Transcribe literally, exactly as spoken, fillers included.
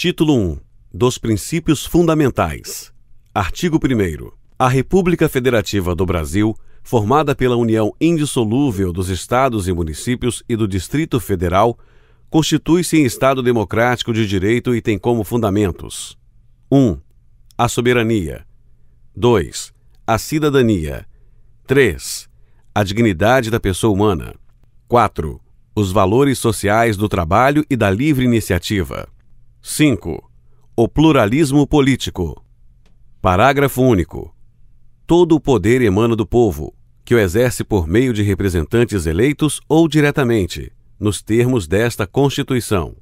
Título um. Dos Princípios Fundamentais. Artigo primeiro. A República Federativa do Brasil, formada pela união indissolúvel dos Estados e municípios e do Distrito Federal, constitui-se em Estado democrático de direito e tem como fundamentos: um. A soberania. dois. A cidadania. três. A dignidade da pessoa humana. quatro. Os valores sociais do trabalho e da livre iniciativa. cinco. O pluralismo político. Parágrafo único. Todo o poder emana do povo, que o exerce por meio de representantes eleitos ou diretamente, nos termos desta Constituição.